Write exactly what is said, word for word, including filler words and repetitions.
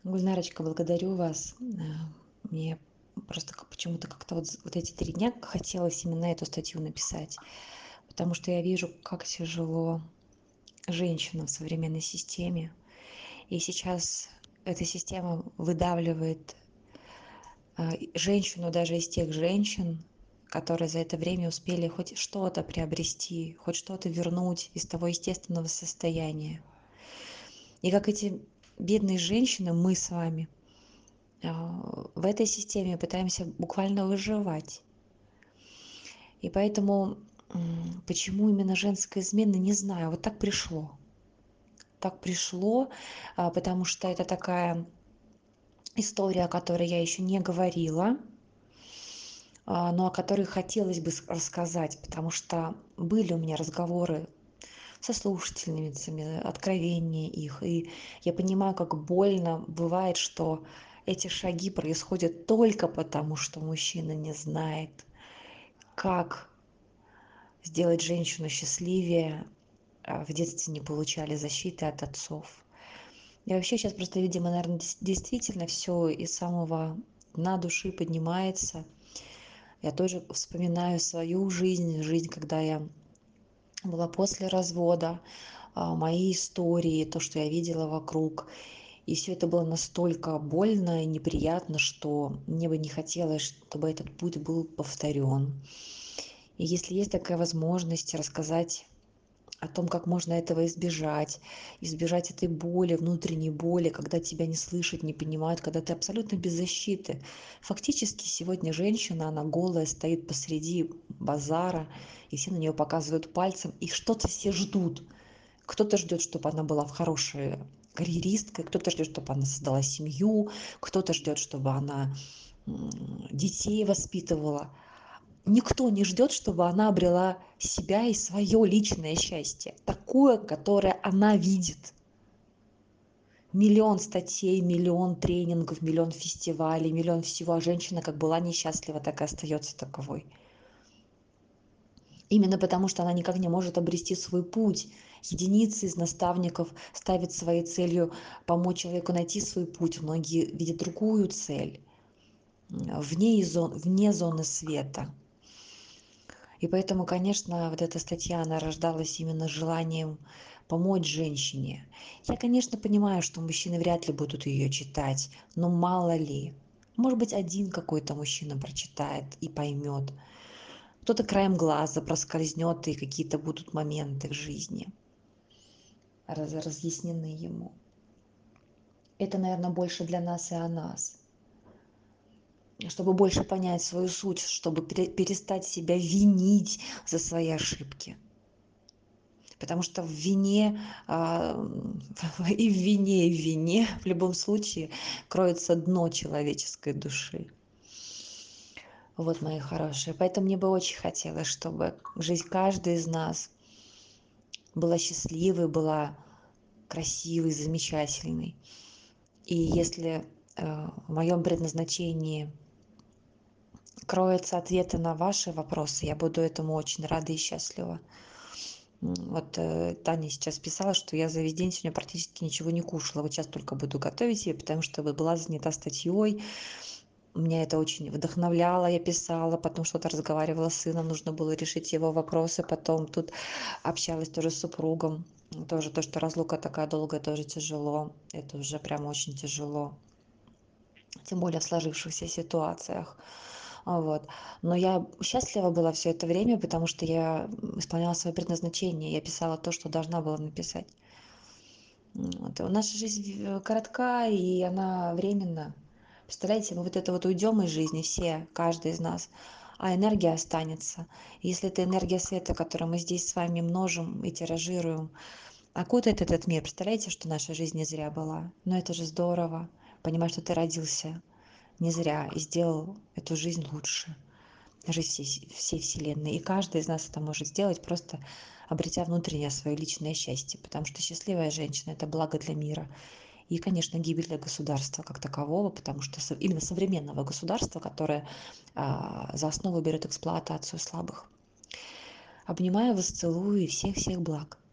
Гульнарочка, благодарю вас. Э, Мне просто как- почему-то как-то вот, з- вот эти три дня хотелось именно эту статью написать, потому что я вижу, как тяжело женщинам в современной системе. И сейчас эта система выдавливает а, и женщину даже из тех женщин, которые за это время успели хоть что-то приобрести, хоть что-то вернуть из того естественного состояния. И как эти бедные женщины, мы с вами, а, в этой системе пытаемся буквально выживать. И поэтому м, почему именно женская измена, не знаю, вот так пришло. Так пришло, а, потому что это такая история, о которой я еще не говорила, а, но о которой хотелось бы с- рассказать, потому что были у меня разговоры со слушательницами, откровения их, и я понимаю, как больно бывает, что эти шаги происходят только потому, что мужчина не знает, как сделать женщину счастливее, а в детстве не получали защиты от отцов. И вообще сейчас просто, видимо, наверное, действительно все из самого дна души поднимается. Я тоже вспоминаю свою жизнь, жизнь, когда я была после развода, а, мои истории, то, что я видела вокруг. И все это было настолько больно и неприятно, что мне бы не хотелось, чтобы этот путь был повторен. И если есть такая возможность рассказать о том, как можно этого избежать, избежать этой боли, внутренней боли, когда тебя не слышат, не понимают, когда ты абсолютно без защиты. Фактически сегодня женщина, она голая, стоит посреди базара, и все на нее показывают пальцем, и что-то все ждут. Кто-то ждет, чтобы она была в хорошей карьеристкой, кто-то ждет, чтобы она создала семью, кто-то ждет, чтобы она м, детей воспитывала. Никто не ждет, чтобы она обрела себя и свое личное счастье, такое, которое она видит. Миллион статей, миллион тренингов, миллион фестивалей, миллион всего, а женщина как была несчастлива, так и остается таковой. Именно потому, что она никак не может обрести свой путь. Единицы из наставников ставят своей целью помочь человеку найти свой путь. Многие видят другую цель, м, вне, зон, вне зоны света. И поэтому, конечно, вот эта статья, она рождалась именно желанием помочь женщине. Я, конечно, понимаю, что мужчины вряд ли будут ее читать, но мало ли. Может быть, один какой-то мужчина прочитает и поймет. Кто-то краем глаза проскользнет, и какие-то будут моменты в жизни раз- разъяснены ему. Это, наверное, больше для нас и о нас. Чтобы больше понять свою суть, чтобы пере- перестать себя винить за свои ошибки. Потому что в вине, а, и в вине, и в вине в любом случае кроется дно человеческой души. Вот, мои хорошие. Поэтому мне бы очень хотелось, чтобы жизнь каждой из нас была счастливой, была красивой, замечательной. И если э, в моем предназначении кроются ответы на ваши вопросы, я буду этому очень рада и счастлива. М, Вот э, Таня сейчас писала, что я за весь день сегодня практически ничего не кушала. Вот сейчас только буду готовить ее, потому что вот была занята статьей. Меня это очень вдохновляло. Я писала, потом что-то разговаривала с сыном, нужно было решить его вопросы. Потом тут общалась тоже с супругом. Тоже то, что разлука такая долгая, тоже тяжело. Это уже прям очень тяжело. Тем более в сложившихся ситуациях. А, Вот. Но я счастлива была все это время, потому что я исполняла свое предназначение. Я писала то, что должна была написать. Вот. А наша жизнь в- коротка, и она временна. Представляете, мы вот это вот уйдем из жизни, все, каждый из нас, а энергия останется. Если это энергия света, которую мы здесь с вами множим и тиражируем, окутает этот мир, представляете, что наша жизнь не зря была? Но это же здорово, понимать, что ты родился не зря и сделал эту жизнь лучше, жизнь всей, всей Вселенной. И каждый из нас это может сделать, просто обретя внутреннее свое личное счастье, потому что счастливая женщина – это благо для мира. И, конечно, гибель для государства как такового, потому что со- именно современного государства, которое а, за основу берет эксплуатацию слабых. Обнимаю вас, целую и всех-всех благ.